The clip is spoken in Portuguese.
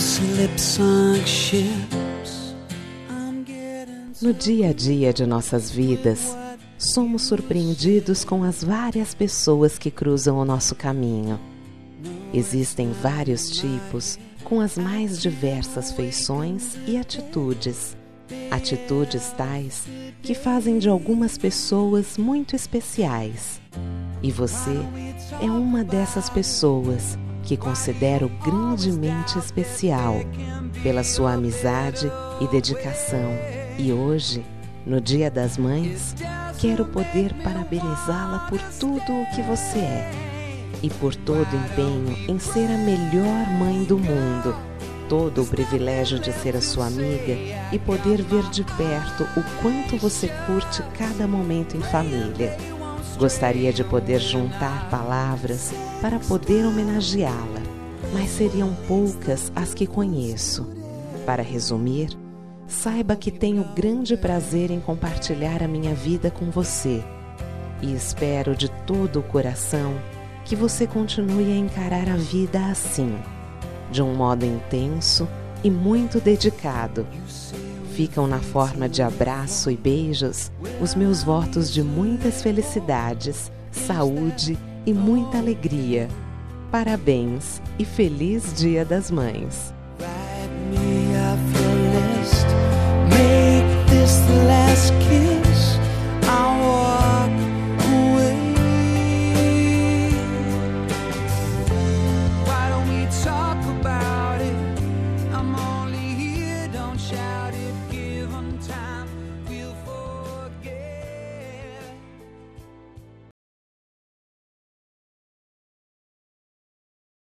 No dia a dia de nossas vidas, somos surpreendidos com as várias pessoas que cruzam o nosso caminho. Existem vários tipos, com as mais diversas feições e atitudes. Atitudes tais que fazem de algumas pessoas muito especiais. E você é uma dessas pessoas que considero grandemente especial pela sua amizade e dedicação. E hoje, no Dia das Mães, quero poder parabenizá-la por tudo o que você é e por todo o empenho em ser a melhor mãe do mundo, todo o privilégio de ser a sua amiga e poder ver de perto o quanto você curte cada momento em família. Gostaria de poder juntar palavras para poder homenageá-la, mas seriam poucas as que conheço. Para resumir, saiba que tenho grande prazer em compartilhar a minha vida com você e espero de todo o coração que você continue a encarar a vida assim, de um modo intenso e muito dedicado. Ficam na forma de abraço e beijos os meus votos de muitas felicidades, saúde e muita alegria. Parabéns e feliz Dia das Mães! Shout it.